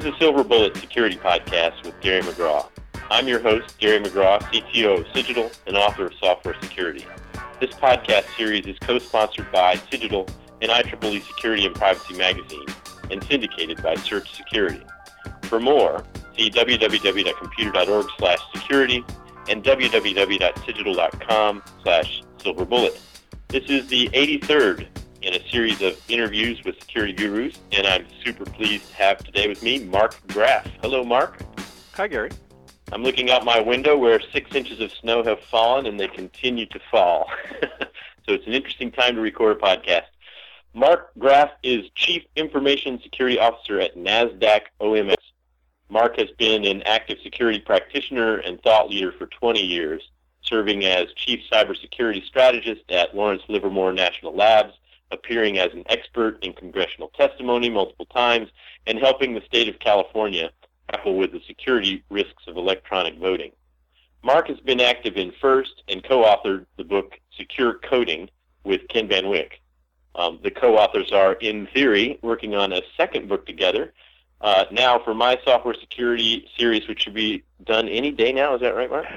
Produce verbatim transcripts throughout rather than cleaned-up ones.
is a Silver Bullet Security Podcast with Gary McGraw. I'm your host, Gary McGraw, C T O of Cigital and author of Software Security. This podcast series is co-sponsored by Cigital and I triple E Security and Privacy Magazine and syndicated by Search Security. For more, see w w w dot computer dot org slash security and w w w dot cigital dot com slash silverbullet. This is the eighty-third in a series of interviews with security gurus, and I'm super pleased to have today with me Mark Graf. Hello, Mark. Hi, Gary. I'm looking out my window where six inches of snow have fallen, and they continue to fall. So it's an interesting time to record a podcast. Mark Graf is Chief Information Security Officer at NASDAQ O M S. Mark has been an active security practitioner and thought leader for twenty years, serving as Chief Cybersecurity Strategist at Lawrence Livermore National Labs, appearing as an expert in congressional testimony multiple times, and helping the state of California grapple with the security risks of electronic voting. Mark has been active in FIRST and co-authored the book Secure Coding with Ken Van Wyck. Um, the co-authors are, in theory, working on a second book together. Uh, now, for my software security series, which should be done any day now, is that right, Mark?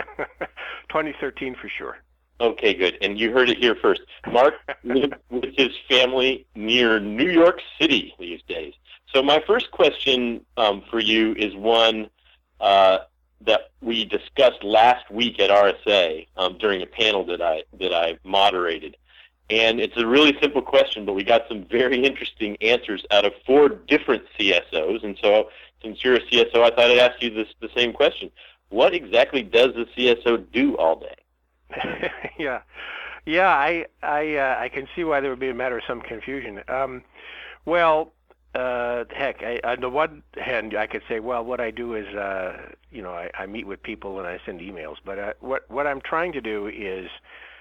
twenty thirteen for sure. Okay, good. And you heard it here first. Mark lives with his family near New York City these days. So my first question um, for you is one uh, that we discussed last week at R S A um, during a panel that I that I moderated. And it's a really simple question, but we got some very interesting answers out of four different C S Os. And so since you're a C S O, I thought I'd ask you this, the same question. What exactly does the C S O do all day? yeah, yeah, I I uh, I can see why there would be a matter of some confusion. Um, well, uh, heck, I, on the one hand, I could say, well, what I do is, uh, you know, I, I meet with people and I send emails. But uh, what what I'm trying to do is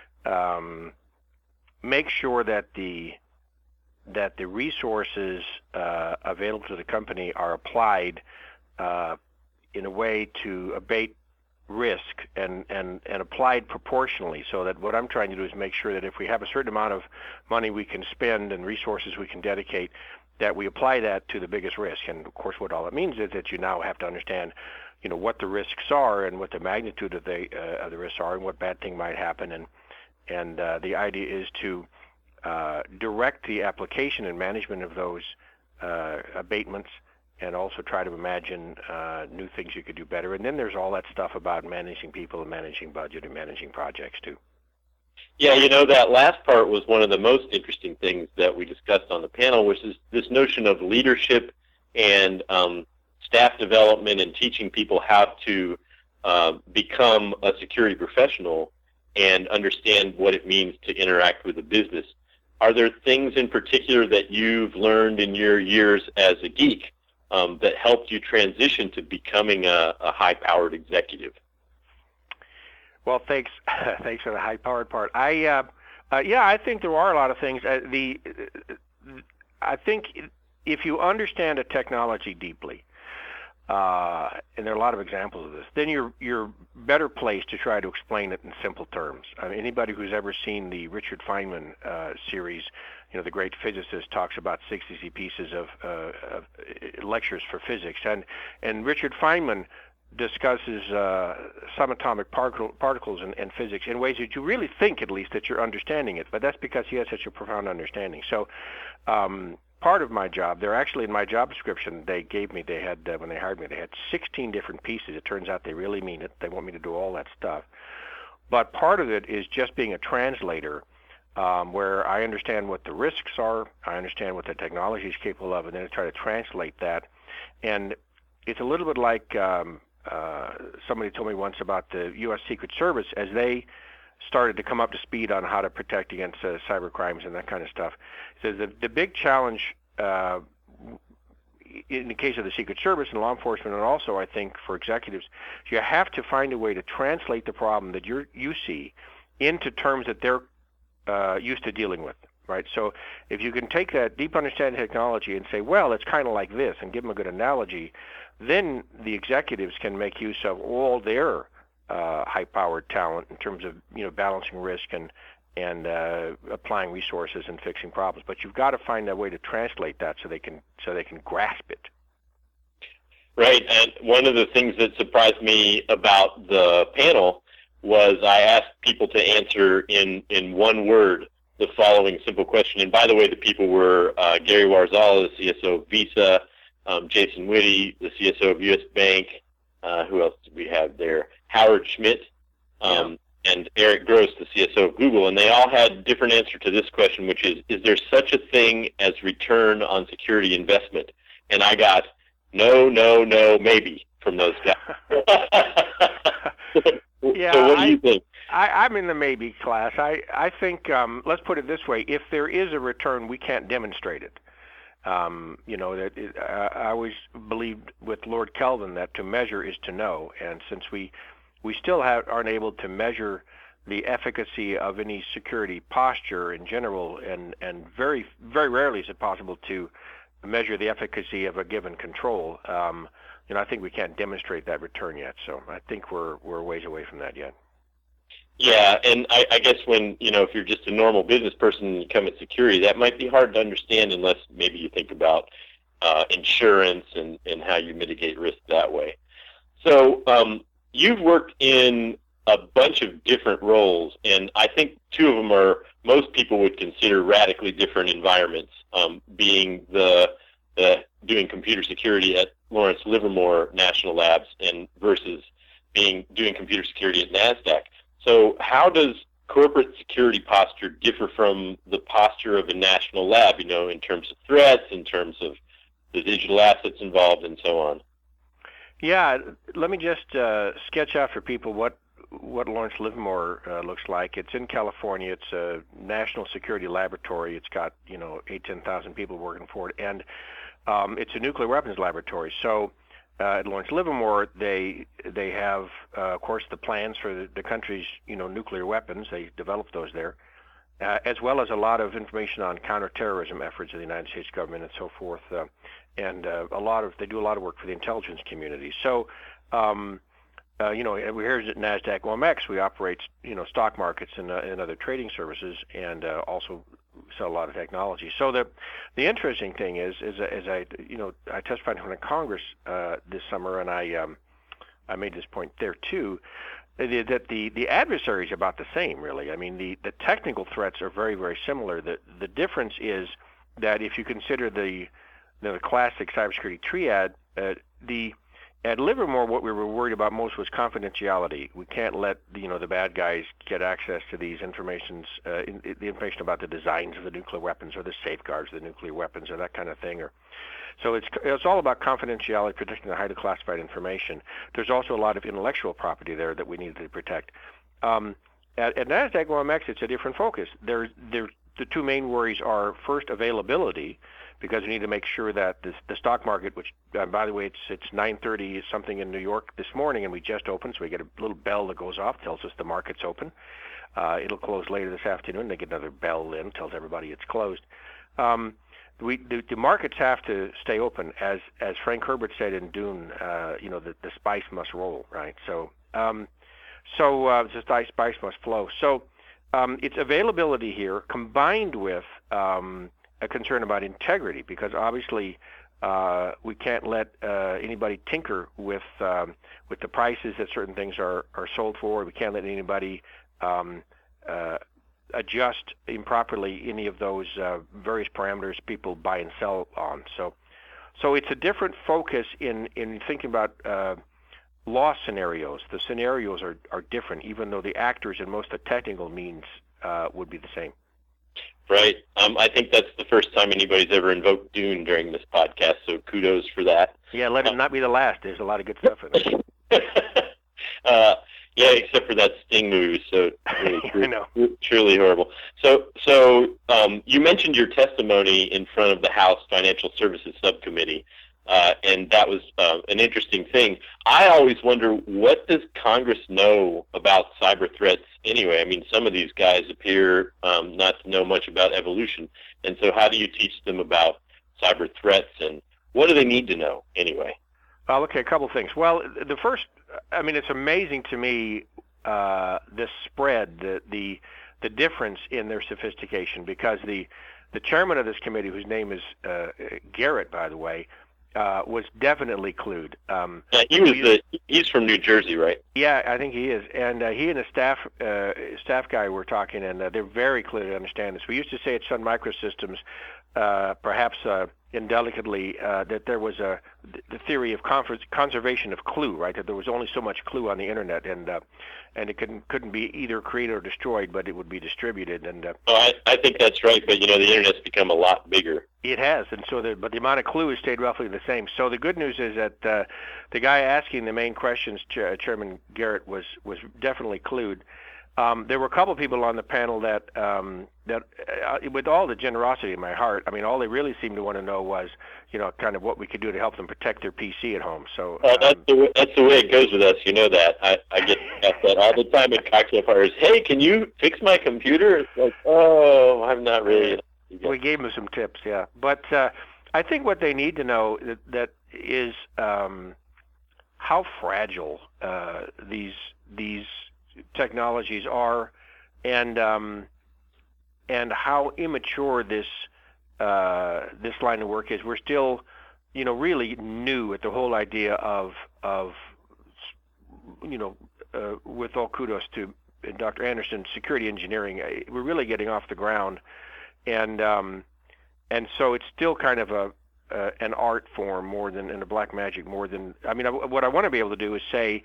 um, make sure that the that the resources uh, available to the company are applied uh, in a way to abate risk and, and, and applied proportionally, so that what I'm trying to do is make sure that if we have a certain amount of money we can spend and resources we can dedicate, that we apply that to the biggest risk. And of course what all it means is that you now have to understand, you know, what the risks are and what the magnitude of the uh, of the risks are and what bad thing might happen. And and uh, the idea is to uh, direct the application and management of those uh, abatements, and also try to imagine uh, new things you could do better. And then there's all that stuff about managing people and managing budget and managing projects too. Yeah, you know, that last part was one of the most interesting things that we discussed on the panel, which is this notion of leadership and um, staff development and teaching people how to uh, become a security professional and understand what it means to interact with the business. Are there things in particular that you've learned in your years as a geek Um, that helped you transition to becoming a, a high-powered executive? Well, thanks. Thanks for the high-powered part. I, uh, uh, yeah, I think there are a lot of things. Uh, the, uh, I think if you understand a technology deeply, uh, and there are a lot of examples of this, then you're you're better placed to try to explain it in simple terms. I mean, anybody who's ever seen the Richard Feynman uh, series, you know, the great physicist, talks about sixty pieces of, uh, of lectures for physics, and and Richard Feynman discusses uh, subatomic particle, particles and, and physics in ways that you really think, at least, that you're understanding it. But that's because he has such a profound understanding. So, um, part of my job, they're actually in my job description they gave me. They had uh, when they hired me, they had sixteen different pieces. It turns out they really mean it. They want me to do all that stuff. But part of it is just being a translator. Um, where I understand what the risks are, I understand what the technology is capable of, and then I try to translate that. And it's a little bit like um, uh, somebody told me once about the U S Secret Service as they started to come up to speed on how to protect against uh, cyber crimes and that kind of stuff. So the, the big challenge uh, in the case of the Secret Service and law enforcement, and also I think for executives, you have to find a way to translate the problem that you you see into terms that they're Uh, used to dealing with, right? So if you can take that deep understanding of technology and say, well, it's kind of like this, and give them a good analogy, then the executives can make use of all their uh, high-powered talent in terms of, you know, balancing risk and and uh, applying resources and fixing problems. But you've got to find a way to translate that so they can so they can grasp it. Right, and one of the things that surprised me about the panel was I asked people to answer in, in one word the following simple question. And by the way, the people were uh, Gary Warzala, the C S O of Visa, um, Jason Whitty, the C S O of U S Bank. Uh, who else did we have there? Howard Schmidt, um, yeah. and Eric Gross, the C S O of Google. And they all had different answer to this question, which is, is there such a thing as return on security investment? And I got no, no, no, maybe from those guys. Yeah, so what do I, you think? I, I'm in the maybe class. I, I think, um, let's put it this way, if there is a return, we can't demonstrate it. Um, you know, that it, uh, I always believed with Lord Kelvin that to measure is to know. And since we, we still have, aren't able to measure the efficacy of any security posture in general, and, and very, very rarely is it possible to measure the efficacy of a given control, um, you know, I think we can't demonstrate that return yet. So I think we're we're a ways away from that yet. Yeah, and I, I guess when, you know, if you're just a normal business person and you come at security, that might be hard to understand unless maybe you think about uh, insurance and, and how you mitigate risk that way. So um, you've worked in a bunch of different roles, and I think two of them are most people would consider radically different environments, um, being the, the doing computer security at Lawrence Livermore National Labs and versus being doing computer security at NASDAQ. So how does corporate security posture differ from the posture of a national lab, you know, in terms of threats, in terms of the digital assets involved, and so on? Yeah, let me just uh, sketch out for people what what Lawrence Livermore uh, looks like. It's in California. It's a national security laboratory. It's got, you know, eight, ten thousand people working for it, and um, it's a nuclear weapons laboratory. So uh, at Lawrence Livermore, they they have, uh, of course, the plans for the, the country's, you know, nuclear weapons. They developed those there, uh, as well as a lot of information on counterterrorism efforts of the United States government and so forth. Uh, and uh, a lot of they do a lot of work for the intelligence community. So. Um, Uh, you know, we're here at NASDAQ O M X. We operate, you know, stock markets and, uh, and other trading services, and uh, also sell a lot of technology. So the the interesting thing is, is as I, you know, I testified in front of Congress uh, this summer, and I um, I made this point there too, that the the adversary is about the same, really. I mean, the the technical threats are very very similar. The the difference is that if you consider the you know, the classic cybersecurity triad, uh, the at Livermore, what we were worried about most was confidentiality. We can't let the, you know the bad guys get access to these informations, uh, in, in, the information about the designs of the nuclear weapons or the safeguards of the nuclear weapons or that kind of thing. Or so it's it's all about confidentiality, protecting the highly classified information. There's also a lot of intellectual property there that we need to protect. Um, at, at NASDAQ O M X, it's a different focus. There, there, the two main worries are first availability, because we need to make sure that this, the stock market, which, uh, by the way, it's it's nine thirty something in New York this morning, and we just opened, so we get a little bell that goes off, tells us the market's open. Uh, it'll close later this afternoon. They get another bell in, tells everybody it's closed. Um, we the, the markets have to stay open, as as Frank Herbert said in Dune. Uh, you know, the, the spice must roll, right? So um, so uh, the spice must flow. So um, it's availability here combined with um, a concern about integrity, because obviously uh, we can't let uh, anybody tinker with um, with the prices that certain things are, are sold for. We can't let anybody um, uh, adjust improperly any of those uh, various parameters people buy and sell on. So, so it's a different focus in in thinking about uh, loss scenarios. The scenarios are are different, even though the actors and most of the technical means uh, would be the same. Right. Um, I think that's the first time anybody's ever invoked Dune during this podcast, so kudos for that. Yeah, let it um, not be the last. There's a lot of good stuff in it. uh, yeah, except for that Sting movie, so really, I know. truly horrible. So, so um, you mentioned your testimony in front of the House Financial Services Subcommittee, uh, and that was uh, an interesting thing. I always wonder, what does Congress know about cyber threats anyway? I mean, some of these guys appear um, not to know much about evolution, and so how do you teach them about cyber threats, and what do they need to know anyway? Well, okay, a couple things. Well, the first, I mean, it's amazing to me, uh, this spread, the, the the difference in their sophistication, because the the chairman of this committee, whose name is uh, Garrett, by the way, uh, was definitely clued. Um, yeah, he was the he's from New Jersey, right? Yeah, I think he is, and uh, he and a staff uh, staff guy were talking, and uh, they're very clear to understand this. We used to say at Sun Microsystems, uh, perhaps uh, indelicately, uh, that there was a the theory of conservation of clue, right? That there was only so much clue on the internet, and uh, and it couldn't couldn't be either created or destroyed, but it would be distributed. And uh, oh, I, I think that's right, but you know, the internet's become a lot bigger. It has, and so the but the amount of clue has stayed roughly the same. So the good news is that uh, the guy asking the main questions, Ch- Chairman Garrett, was was definitely clued. Um, there were a couple of people on the panel that that that, uh, with all the generosity in my heart, I mean, all they really seemed to want to know was, you know, kind of what we could do to help them protect their P C at home. So oh, um, that's the that's the way it goes with us. You know that. I, I get asked that all the time at cocktail parties. Hey, can you fix my computer? It's like, oh, I'm not really. We gave them some tips, yeah. But uh, I think what they need to know that, that is um, how fragile uh, these these technologies are, and um, and how immature this uh, this line of work is. We're still, you know, really new at the whole idea of of you know, uh, with all kudos to Doctor Anderson, security engineering. We're really getting off the ground, and um, and so it's still kind of a uh, an art form more than in a black magic more than. I mean, I, what I want to be able to do is say.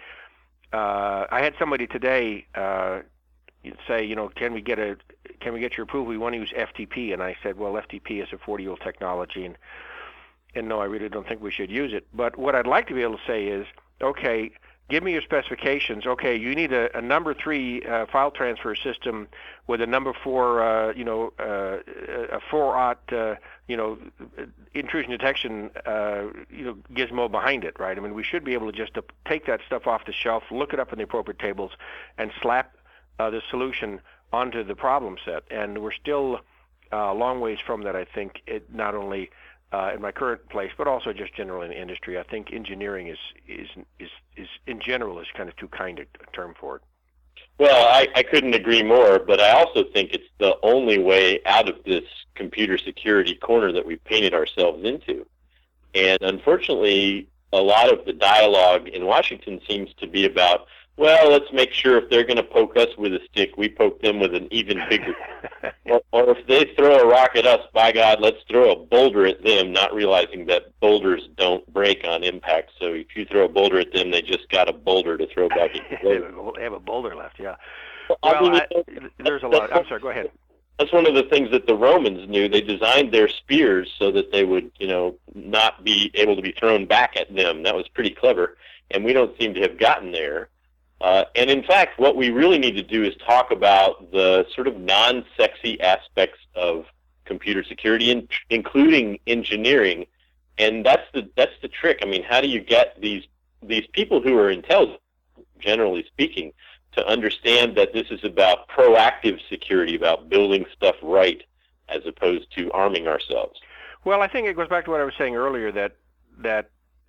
Uh, I had somebody today uh, say, you know, can we get a, can we get your approval? We want to use F T P, and I said, well, F T P is a forty-year-old technology, and and no, I really don't think we should use it. But what I'd like to be able to say is, okay, give me your specifications. Okay, you need a, a number three uh, file transfer system with a number four, uh, you know, uh, a four-aught, uh, you know, intrusion detection, uh, you know, gizmo behind it, right? I mean, we should be able to just to take that stuff off the shelf, look it up in the appropriate tables, and slap uh, the solution onto the problem set. And we're still uh, a long ways from that, I think, it, not only uh, in my current place, but also just generally in the industry. I think engineering is, is, is, is in general, is kind of too kind a term for it. Well, I, I couldn't agree more, but I also think it's the only way out of this computer security corner that we've painted ourselves into. And unfortunately, a lot of the dialogue in Washington seems to be about, well, let's make sure if they're going to poke us with a stick, we poke them with an even bigger or, or if they throw a rock at us, by God, let's throw a boulder at them, not realizing that boulders don't break on impact. So if you throw a boulder at them, they just got a boulder to throw back at you. They have a boulder left, yeah. Well, well I mean, I, there's a lot. I'm sorry, go ahead. That's one of the things that the Romans knew. They designed their spears so that they would, you know, not be able to be thrown back at them. That was pretty clever, and we don't seem to have gotten there. Uh, and in fact, what we really need to do is talk about the sort of non-sexy aspects of computer security, in, including engineering. And that's the that's the trick. I mean, how do you get these these people who are intelligent, generally speaking, to understand that this is about proactive security, about building stuff right, as opposed to arming ourselves? Well, I think it goes back to what I was saying earlier, that that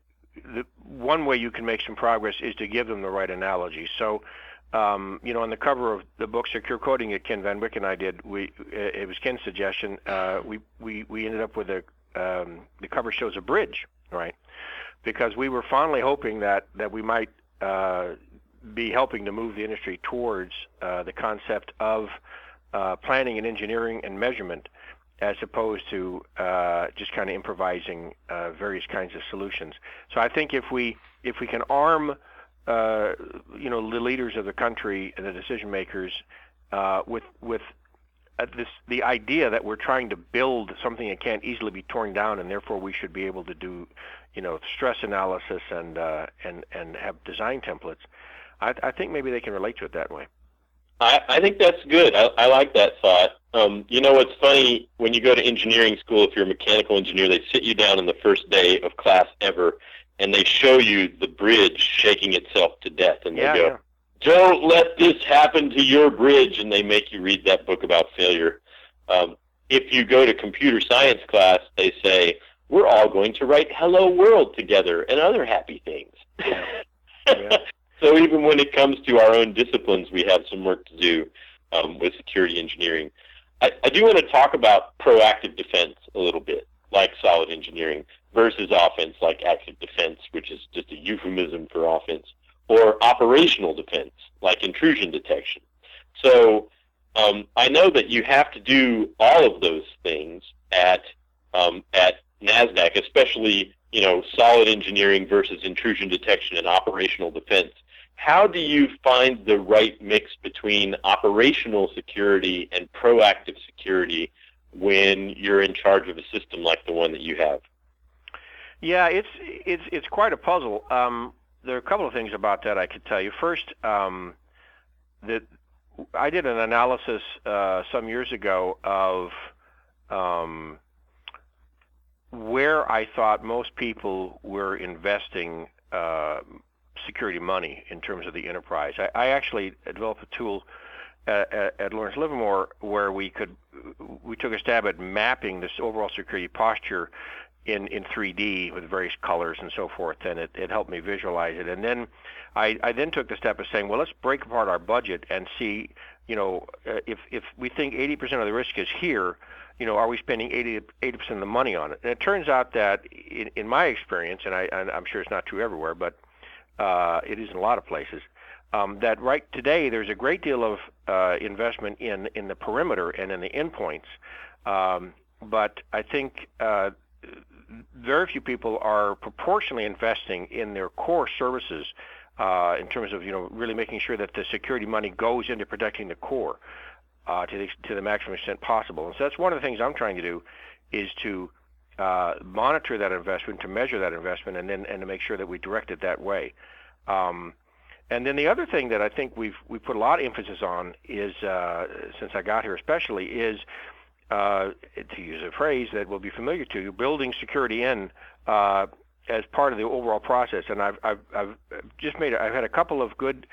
the one way you can make some progress is to give them the right analogy. So, um, you know, on the cover of the book Secure Coding that Ken Van Wyck and I did, we it was Ken's suggestion. Uh, we we we ended up with a um, the cover shows a bridge, right? Because we were fondly hoping that that we might uh, be helping to move the industry towards uh, the concept of uh, planning and engineering and measurement, as opposed to uh, just kind of improvising uh, various kinds of solutions. So I think if we if we can arm uh, you know the leaders of the country and the decision makers uh, with with uh, this the idea that we're trying to build something that can't easily be torn down, and therefore we should be able to do you know stress analysis and uh, and and have design templates. I, I think maybe they can relate to it that way. I, I think that's good. I, I like that thought. Um, you know, what's funny, when you go to engineering school, if you're a mechanical engineer, they sit you down on the first day of class ever, and they show you the bridge shaking itself to death. And they yeah, go, yeah. don't let this happen to your bridge. And they make you read that book about failure. Um, if you go to computer science class, they say, we're all going to write Hello World together and other happy things. Yeah. Yeah. So even when it comes to our own disciplines, we have some work to do um, with security engineering. I, I do want to talk about proactive defense a little bit, like solid engineering, versus offense, like active defense, which is just a euphemism for offense, or operational defense, like intrusion detection. So um, I know that you have to do all of those things at um, at NASDAQ, especially, you know, solid engineering versus intrusion detection and operational defense. How do you find the right mix between operational security and proactive security when you're in charge of a system like the one that you have? Yeah, it's it's it's quite a puzzle. Um, there are a couple of things about that I could tell you. First, um, that I did an analysis uh, some years ago of um, where I thought most people were investing uh, security money in terms of the enterprise. I, I actually developed a tool at, at, at Lawrence Livermore where we could we took a stab at mapping this overall security posture in, in three D with various colors and so forth, and it, it helped me visualize it. And then I, I then took the step of saying, well, let's break apart our budget and see, you know, uh, if if we think eighty percent of the risk is here, you know, are we spending eighty percent of the money on it? And it turns out that in, in my experience, and, I, and I'm sure it's not true everywhere, but uh, it is in a lot of places, um, that right today there's a great deal of uh, investment in, in the perimeter and in the endpoints. Um, but I think uh, very few people are proportionally investing in their core services uh, in terms of, you know, really making sure that the security money goes into protecting the core uh, to the to the maximum extent possible. And so that's one of the things I'm trying to do, is to uh, monitor that investment, to measure that investment, and then and to make sure that we direct it that way. Um, and then the other thing that I think we've we put a lot of emphasis on is, uh, since I got here especially, is uh, to use a phrase that will be familiar to you, building security in uh, as part of the overall process. And I've I've, I've just made I've had a couple of good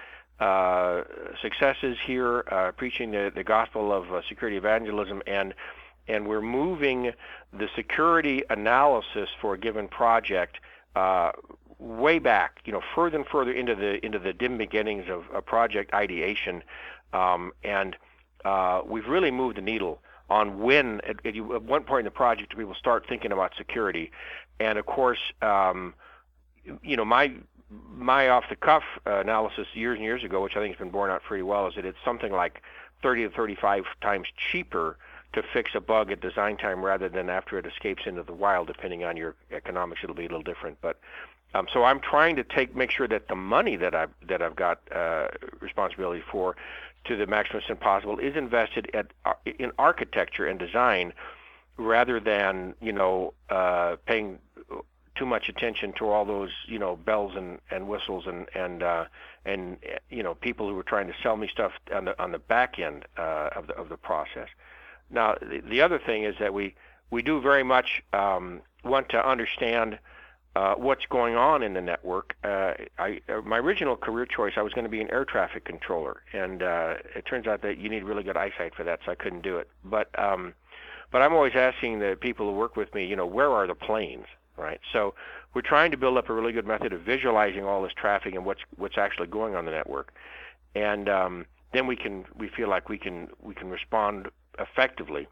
uh, successes here, uh, preaching the, the gospel of uh, security evangelism, and and we're moving the security analysis for a given project uh, way back, you know, further and further into the into the dim beginnings of, of project ideation, um, and uh, we've really moved the needle on when at, at one point in the project we will start thinking about security. And of course, um, you know, my my off-the-cuff uh, analysis years and years ago, which I think has been borne out pretty well, is that it's something like thirty to thirty-five times cheaper to fix a bug at design time rather than after it escapes into the wild. Depending on your economics, it'll be a little different. But um, so I'm trying to take make sure that the money that I've that I've got uh, responsibility for, to the maximum extent possible, is invested at uh, in architecture and design, rather than, you know, uh, paying too much attention to all those, you know, bells and, and whistles and and uh, and you know, people who are trying to sell me stuff on the on the back end uh, of the of the process. Now, the, the other thing is that we we do very much um, want to understand uh, what's going on in the network. Uh, I uh, my original career choice, I was going to be an air traffic controller, and uh, it turns out that you need really good eyesight for that, so I couldn't do it. But um, but I'm always asking the people who work with me, you know, where are the planes? Right. So we're trying to build up a really good method of visualizing all this traffic and what's what's actually going on the network, and um, then we can we feel like we can we can respond effectively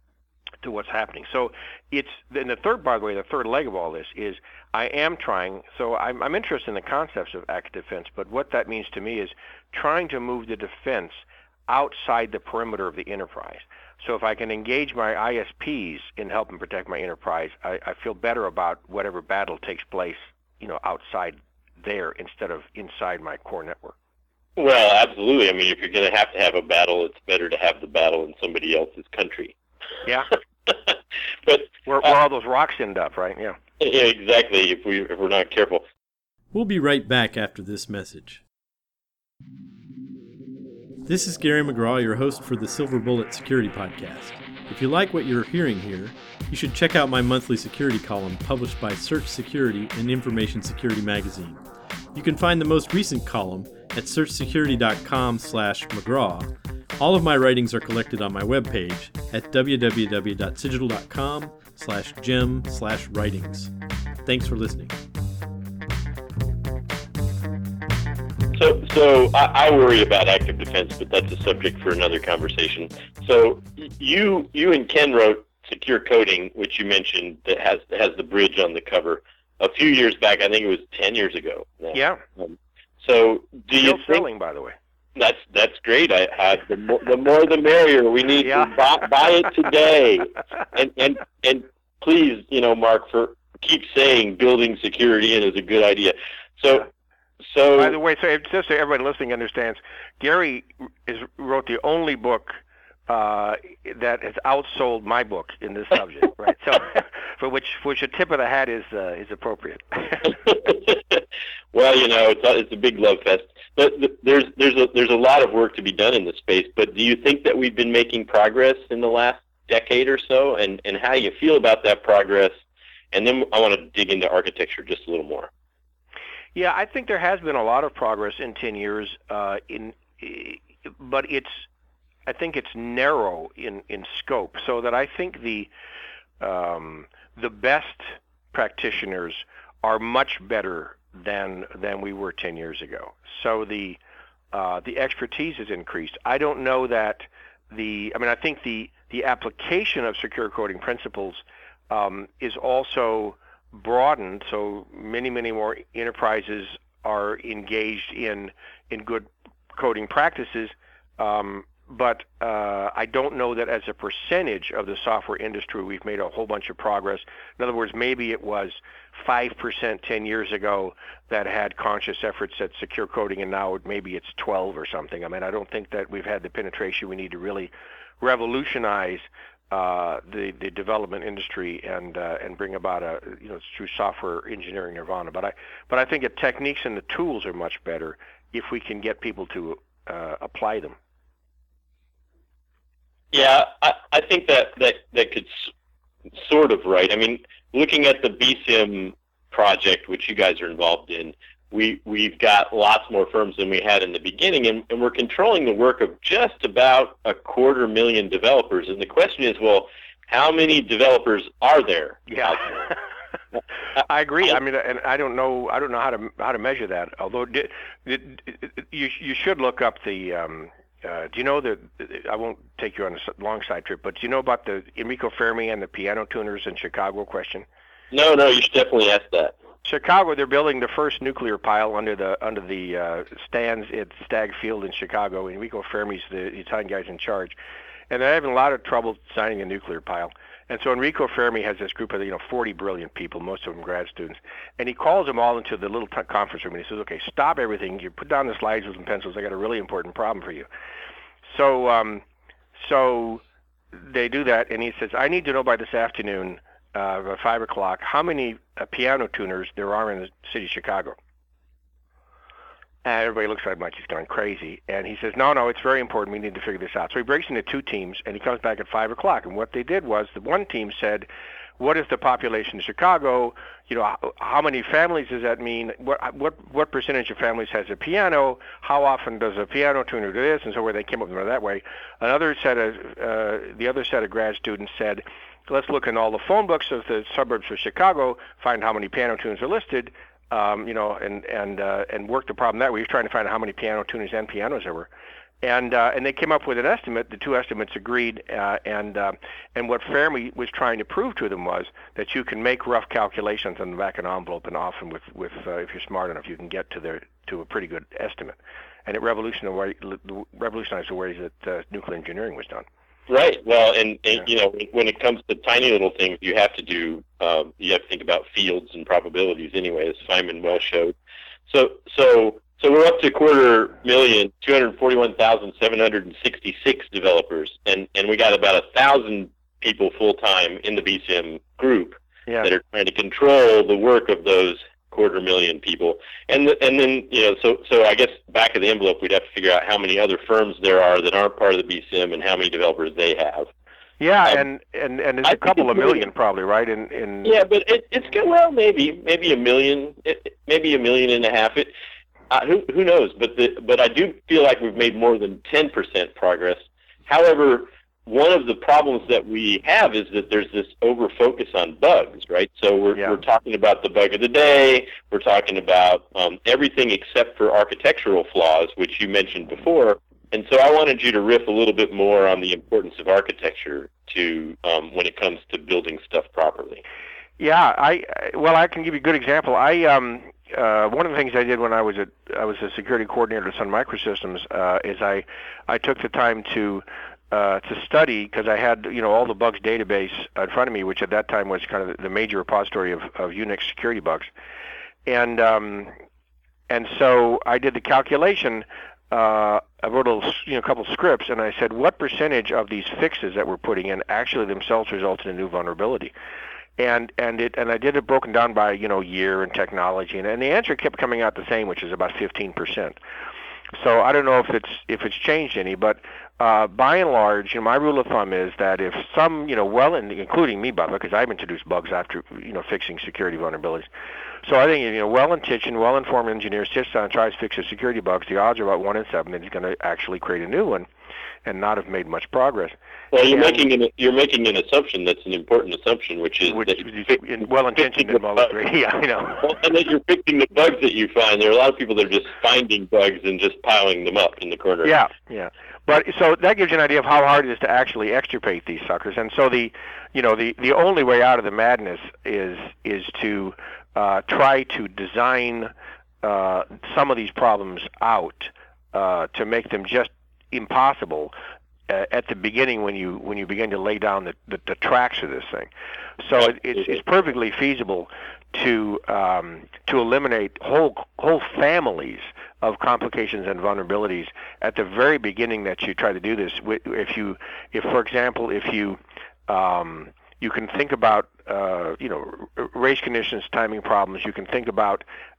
to what's happening. So it's then the third, by the way, the third leg of all this is I am trying. So I'm, I'm interested in the concepts of active defense, but what that means to me is trying to move the defense outside the perimeter of the enterprise. So if I can engage my I S Ps in helping protect my enterprise, I, I feel better about whatever battle takes place, you know, outside there instead of inside my core network. Well, absolutely. I mean, if you're going to have to have a battle, it's better to have the battle in somebody else's country. Yeah. but where, where uh, all those rocks end up, right? Yeah. Yeah, exactly. If we if we're not careful. We'll be right back after this message. This is Gary McGraw, your host for the Silver Bullet Security Podcast. If you like what you're hearing here, you should check out my monthly security column published by Search Security and Information Security Magazine. You can find the most recent column at search security dot com slash McGraw. All of my writings are collected on my webpage at w w w dot cigital dot com slash gem slash writings. Thanks for listening. So, so I, I worry about active defense, but that's a subject for another conversation. So, you, you and Ken wrote Secure Coding, which you mentioned, that has has the bridge on the cover. A few years back, I think it was ten years ago now. Yeah. Um, so do Still you think selling, by the way? that's that's great? I, I the more the more the merrier. We need Yeah. to buy, buy it today. And and and please, you know, Mark, for keep saying building security in is a good idea. So. Yeah. So, By the way, so just so everybody listening understands, Gary is wrote the only book uh, that has outsold my book in this subject, right? So, for which which a tip of the hat is uh, is appropriate. well, you know, it's a, it's a big love fest. But there's there's a there's a lot of work to be done in this space. But do you think that we've been making progress in the last decade or so, and and how you feel about that progress? And then I want to dig into architecture just a little more. Yeah, I think there has been a lot of progress in ten years. Uh, in, but it's, I think it's narrow in, in scope. So that I think the um, the best practitioners are much better than than we were ten years ago. So the uh, the expertise has increased. I don't know that the. I mean, I think the the application of secure coding principles um, is also broadened, so many, many more enterprises are engaged in in good coding practices, um, but uh, I don't know that as a percentage of the software industry we've made a whole bunch of progress. In other words, maybe it was five percent ten years ago that had conscious efforts at secure coding, and now maybe it's twelve or something. I mean, I don't think that we've had the penetration we need to really revolutionize Uh, the the development industry and uh, and bring about a you know through software engineering nirvana. But I but I think the techniques and the tools are much better if we can get people to uh, apply them. Yeah, I, I think that that that could s- sort of right. I mean, looking at the B S I M project, which you guys are involved in, we we've got lots more firms than we had in the beginning, and, and we're controlling the work of just about a quarter million developers. And the question is, well, how many developers are there? Yeah, I agree. I mean, and I don't know, I don't know how to how to measure that. Although di- di- you you should look up the. Um, uh, do you know the? I won't take you on a long side trip, but do you know about the Enrico Fermi and the piano tuners in Chicago question? No, no, you should definitely ask that. Chicago, they're building the first nuclear pile under the under the uh, stands at Stagg Field in Chicago. Enrico Fermi's the Italian guy's in charge, and they're having a lot of trouble signing a nuclear pile. And so Enrico Fermi has this group of you know forty brilliant people, most of them grad students, and he calls them all into the little t- conference room and he says, "Okay, stop everything. You put down the slides and pencils. I got a really important problem for you." So, um, so they do that, and he says, "I need to know by this afternoon." Uh, at five o'clock, how many uh, piano tuners there are in the city of Chicago? And everybody looks at him like he's going crazy. And he says, no, no, it's very important. We need to figure this out. So he breaks into two teams, and he comes back at five o'clock. And what they did was the one team said, what is the population of Chicago? You know, how, how many families does that mean? What what what percentage of families has a piano? How often does a piano tuner do this? And so where they came up with it that way. Another set of uh, the other set of grad students said, let's look in all the phone books of the suburbs of Chicago, find how many piano tuners are listed, um, you know, and and uh, and work the problem that way. He was trying to find out how many piano tuners and pianos there were, and uh, and they came up with an estimate. The two estimates agreed, uh, and uh, and what Fermi was trying to prove to them was that you can make rough calculations on the back of an envelope, and often with with uh, if you're smart enough, you can get to the to a pretty good estimate, and it revolutionized revolutionized the ways that uh, nuclear engineering was done. Right. Well, and, and Yeah. you know, when it comes to tiny little things, you have to do, um, you have to think about fields and probabilities anyway, as Feynman well showed. So, so, so we're up to a quarter million, two hundred forty-one thousand seven hundred sixty-six developers, and, and we got about a thousand people full time in the B S I M group Yeah. that are trying to control the work of those quarter million people. And the, and then, you know, so so I guess back of the envelope, we'd have to figure out how many other firms there are that aren't part of the B S I M and how many developers they have. Yeah, Um, and, and, and there's I a think couple it's of million really- probably, right? In in Yeah, but it, it's good. Well, maybe maybe a million, it, maybe a million and a half. It, uh, who who knows? But the but I do feel like we've made more than ten percent progress. However, one of the problems that we have is that there's this over focus on bugs, right? So we're Yeah. we're talking about the bug of the day. We're talking about um, everything except for architectural flaws, which you mentioned before. And so I wanted you to riff a little bit more on the importance of architecture to um, when it comes to building stuff properly. Yeah, I well, I can give you a good example. I um, uh, one of the things I did when I was a I was a security coordinator at Sun Microsystems uh, is I I took the time to uh, to study, because I had you know all the bugs database in front of me, which at that time was kind of the major repository of, of Unix security bugs, and um, and so I did the calculation. Uh, I wrote a you know, couple scripts, and I said, what percentage of these fixes that we're putting in actually themselves result in a new vulnerability? And and it and I did it broken down by you know year and technology, and, and the answer kept coming out the same, which is about fifteen percent. So I don't know if it's if it's changed any, but uh, by and large, you know, my rule of thumb is that if some you know well, and including me, by the way, because I've introduced bugs after you know fixing security vulnerabilities. So I think you know well-intentioned, well-informed engineer sits down and tries to fix a security bugs. The odds are about one in seven that he's going to actually create a new one, and not have made much progress. Well, you're and, making an you're making an assumption that's an important assumption, which is which, that is well-intentioned and well yeah, I know. Well, and that you're fixing the bugs that you find. There are a lot of people that are just finding bugs and just piling them up in the corner. Yeah, yeah. But so that gives you an idea of how hard it is to actually extirpate these suckers. And so the, you know, the the only way out of the madness is is to uh, try to design uh, some of these problems out uh, to make them just impossible uh, at the beginning when you when you begin to lay down the, the, the tracks of this thing. So it, it's it's perfectly feasible to um, to eliminate whole whole families of complications and vulnerabilities at the very beginning that you try to do this. If you, if for example, if you um, you can think about uh, you know race conditions, timing problems. You can think about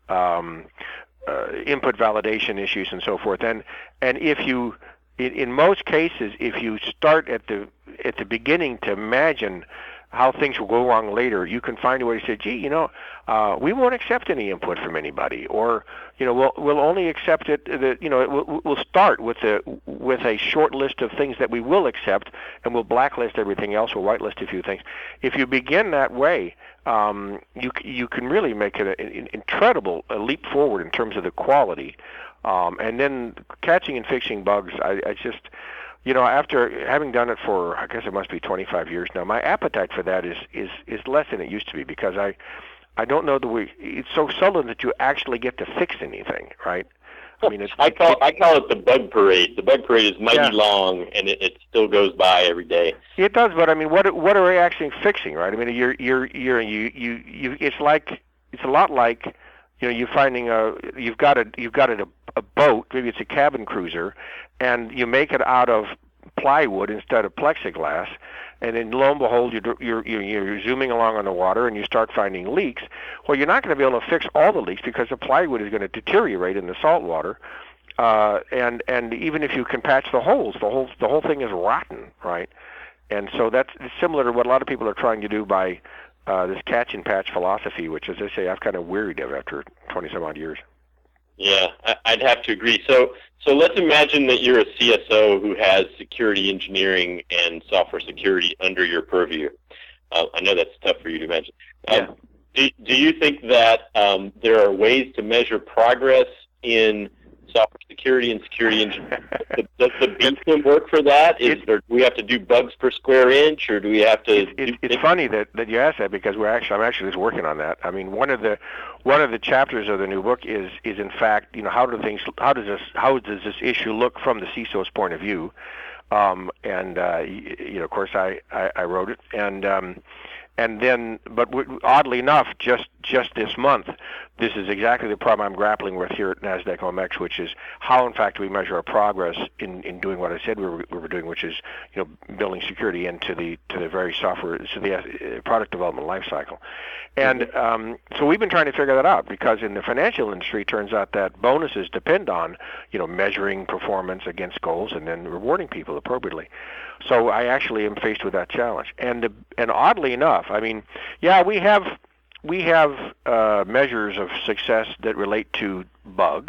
um, uh, input validation issues and so forth. And and if you in, in most cases, if you start at the at the beginning to imagine how things will go wrong later, you can find a way to say, gee, you know, uh, we won't accept any input from anybody, or, you know, we'll we'll only accept it. That you know, we'll, we'll start with a with a short list of things that we will accept, and we'll blacklist everything else, or whitelist a few things. If you begin that way, um, you you can really make it an incredible a leap forward in terms of the quality, um, and then catching and fixing bugs. I, I just You know, after having done it for, I guess it must be twenty-five years now, my appetite for that is is is less than it used to be, because I I don't know that we. It's so seldom that you actually get to fix anything, right? I mean, it's, I call it, I call it the bug parade. The bug parade is mighty yeah. long, and it, it still goes by every day. It does, but I mean, what what are we actually fixing, right? I mean, you're you're you're you you you. It's like it's a lot like, you know, you're finding a you've got a you've got a, a boat, maybe it's a cabin cruiser, and you make it out of plywood instead of plexiglass, and then lo and behold, you're, you're, you're zooming along on the water and you start finding leaks. Well, you're not going to be able to fix all the leaks because the plywood is going to deteriorate in the salt water, uh, and and even if you can patch the holes, the whole the whole thing is rotten, right? And so that's similar to what a lot of people are trying to do by uh, this catch and patch philosophy, which, as I say, I've kind of wearied of after twenty some odd years. Yeah, I'd have to agree. So, so let's imagine that you're a C S O who has security engineering and software security under your purview. Uh, I know that's tough for you to imagine. Um, Yeah. do, do you think that um, there are ways to measure progress in software security and security engineering? Does the beacon work for that? Is there, do we have to do bugs per square inch, or do we have to? It, it, do it's things? funny that, that you asked that, because we're actually I'm actually just working on that. I mean, one of the one of the chapters of the new book is is in fact, you know, how do things how does this how does this issue look from the C I S O's point of view? Um, and uh, you, you know, of course, I, I, I wrote it, and um, and then, but w- oddly enough, just just this month, this is exactly the problem I'm grappling with here at NASDAQ O M X, which is how, in fact, we measure our progress in, in doing what I said we were, we were doing, which is, you know, building security into the to the very software, to the uh, product development lifecycle. And um, so we've been trying to figure that out, because in the financial industry, it turns out that bonuses depend on, you know, measuring performance against goals and then rewarding people appropriately. So I actually am faced with that challenge. And and oddly enough, I mean, yeah, we have we have uh, measures of success that relate to bugs,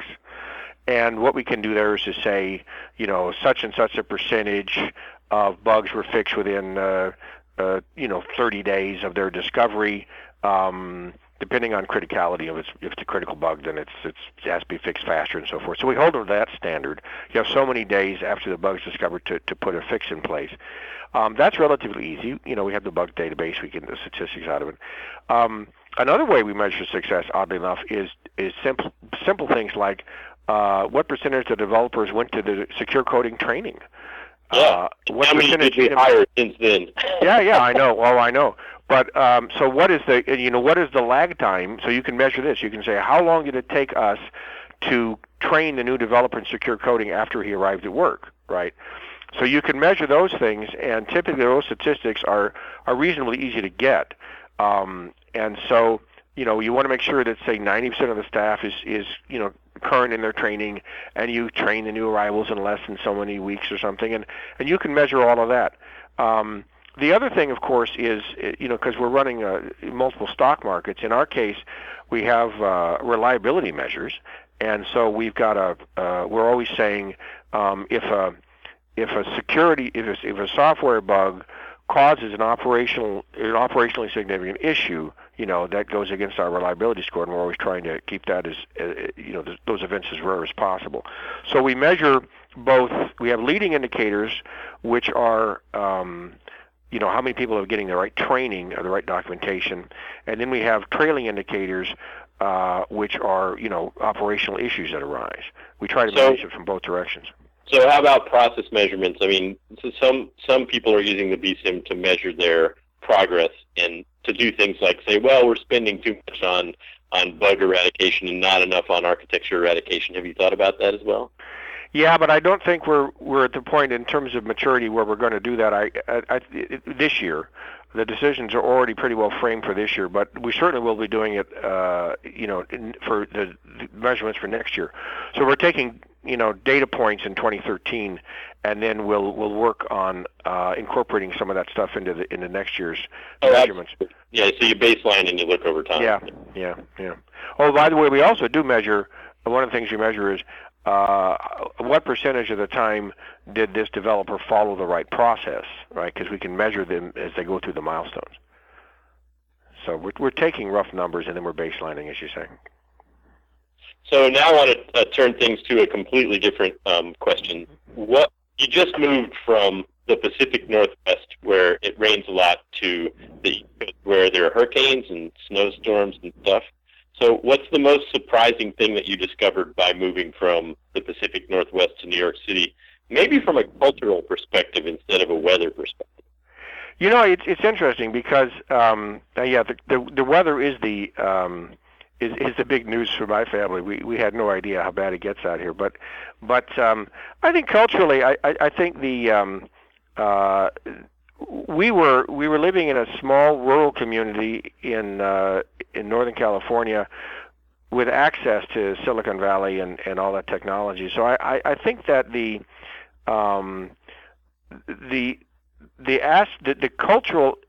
and what we can do there is to say, you know, such and such a percentage of bugs were fixed within, uh, uh, you know, thirty days of their discovery. Um, depending on criticality. If it's if it's a critical bug, then it's, it's it has to be fixed faster and so forth. So we hold them to that standard. You have so many days after the bug's discovered to, to put a fix in place. Um, that's relatively easy. You know, we have the bug database. We get the statistics out of it. Um, another way we measure success, oddly enough, is is simple simple things like uh, what percentage of developers went to the secure coding training. Yeah. Uh, what How many percentage did we hire since then? yeah, yeah, I know. Oh, I know. But um, so what is the you know what is the lag time? So you can measure this. You can say how long did it take us to train the new developer in secure coding after he arrived at work, right? So you can measure those things, and typically those statistics are are reasonably easy to get. Um, and so you know you want to make sure that say ninety percent of the staff is is you know current in their training, and you train the new arrivals in less than so many weeks or something, and and you can measure all of that. Um, The other thing, of course, is, you know, because we're running uh, multiple stock markets. In our case, we have uh, reliability measures, and so we've got a. Uh, we're always saying um, if a if a security if a, if a software bug causes an operational an operationally significant issue, you know, that goes against our reliability score, and we're always trying to keep that as uh, you know th- those events as rare as possible. So we measure both. We have leading indicators, which are um, you know, how many people are getting the right training or the right documentation, and then we have trailing indicators, uh, which are, you know, operational issues that arise. We try to So- manage it from both directions. So how about process measurements? I mean, so some some people are using the B SIM to measure their progress and to do things like say, well, we're spending too much on, on bug eradication and not enough on architecture eradication. Have you thought about that as well? Yeah, but I don't think we're we're at the point in terms of maturity where we're going to do that. I, I, I this year, the decisions are already pretty well framed for this year, but we certainly will be doing it, uh, you know, in, for the, the measurements for next year. So we're taking, you know, data points in twenty thirteen, and then we'll we'll work on uh, incorporating some of that stuff into the into next year's Oh, measurements. absolutely. Yeah, so you baseline and you look over time. Yeah, yeah, yeah. Oh, by the way, we also do measure. One of the things we measure is uh, what percentage of the time did this developer follow the right process, right? Because we can measure them as they go through the milestones. So we're we're taking rough numbers and then we're baselining, as you say. So now I want to uh, turn things to a completely different um, question. What you just moved from the Pacific Northwest, where it rains a lot, to the where there are hurricanes and snowstorms and stuff. So what's the most surprising thing that you discovered by moving from the Pacific Northwest to New York City, maybe from a cultural perspective instead of a weather perspective? You know, it's it's interesting because um, uh, yeah, the, the the weather is the um, is is the big news for my family. We we had no idea how bad it gets out here, but but um, I think culturally, I I, I think the um, uh, we were we were living in a small rural community in uh, in Northern California with access to Silicon Valley and, and all that technology. So I, I, I think that the um, the the, as, the the cultural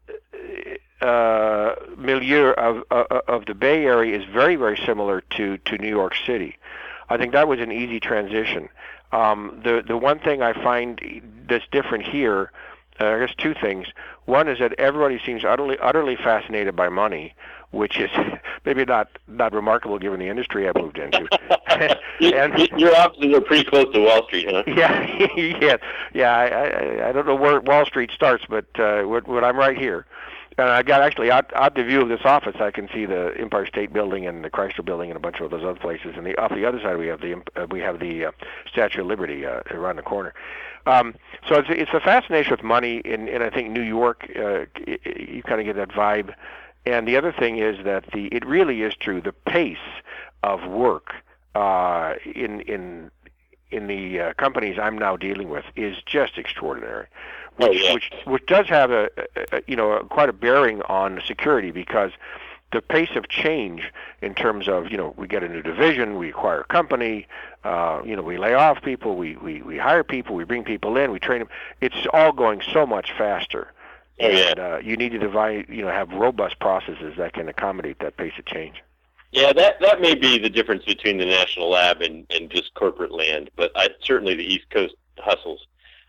uh, milieu of, of of the Bay Area is very very similar to, to New York City. I think that was an easy transition. Um, the the one thing I find that's different here, uh, I guess two things. One is that everybody seems utterly utterly fascinated by money, which is maybe not, not remarkable given the industry I moved into. and, Your offices are pretty close to Wall Street, huh? Yeah, yeah, yeah. I, I, I don't know where Wall Street starts, but uh, what, what I'm right here. And I got actually out, out the view of this office, I can see the Empire State Building and the Chrysler Building and a bunch of those other places. And the, off the other side, we have the uh, we have the uh, Statue of Liberty uh, around the corner. Um, so it's, it's a fascination with money, and, and I think New York, uh, you kind of get that vibe. And the other thing is that the it really is true. The pace of work uh, in in in the uh, companies I'm now dealing with is just extraordinary. Which, oh, yeah. which which does have a, a you know a, quite a bearing on security, because the pace of change in terms of, you know, we get a new division, we acquire a company, uh, you know, we lay off people, we, we, we hire people, we bring people in, we train them. It's all going so much faster. Oh, yeah. And uh, you need to divide, you know, have robust processes that can accommodate that pace of change. Yeah, that that may be the difference between the national lab and, and just corporate land, but I, certainly the East Coast hustles.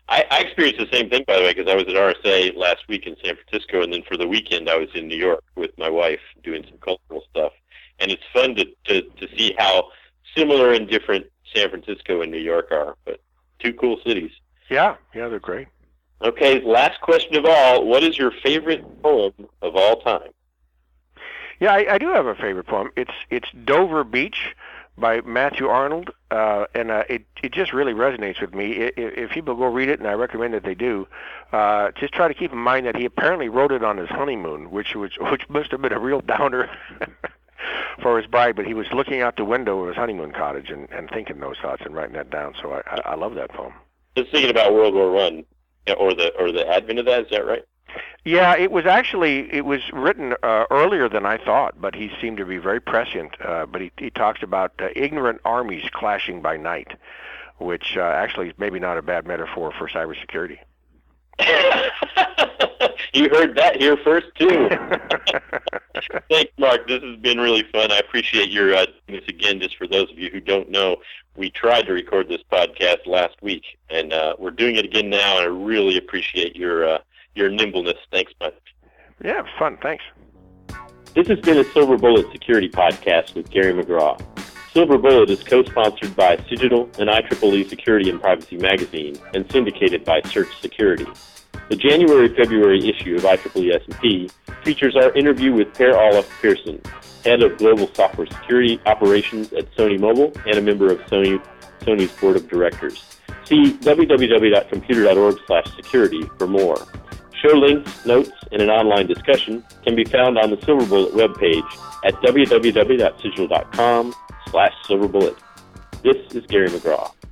I, I experienced the same thing, by the way, because I was at R S A last week in San Francisco, and then for the weekend I was in New York with my wife doing some cultural stuff. And it's fun to, to, to see how similar and different San Francisco and New York are, but two cool cities. Yeah, yeah, they're great. Okay, last question of all. What is your favorite poem of all time? Yeah, I, I do have a favorite poem. It's it's Dover Beach by Matthew Arnold, uh, and uh, it it just really resonates with me. If, if people go read it, and I recommend that they do, uh, just try to keep in mind that he apparently wrote it on his honeymoon, which which which must have been a real downer for his bride. But he was looking out the window of his honeymoon cottage and, and thinking those thoughts and writing that down. So I, I, I love that poem. Just thinking about World War One, or the or the advent of that. Is that right? Yeah, it was actually, it was written uh, earlier than I thought, but he seemed to be very prescient. Uh, but he, he talks about uh, ignorant armies clashing by night, which uh, actually is maybe not a bad metaphor for cybersecurity. You heard that here first, too. Thanks, Mark. This has been really fun. I appreciate your uh, doing this again. Just for those of you who don't know, we tried to record this podcast last week, and uh, we're doing it again now, and I really appreciate your uh, your nimbleness. Thanks, much. Yeah, it was fun. Thanks. This has been a Silver Bullet Security Podcast with Gary McGraw. Silver Bullet is co-sponsored by Cigital and I triple E Security and Privacy Magazine and syndicated by Search Security. The January-February issue of I triple E S and P features our interview with Per Olaf Pearson, head of Global Software Security Operations at Sony Mobile and a member of Sony Sony's Board of Directors. See w w w dot computer dot org slash security for more. Show links, notes, and an online discussion can be found on the Silver Bullet webpage at w w w dot cigital dot com slash silver bullet. This is Gary McGraw.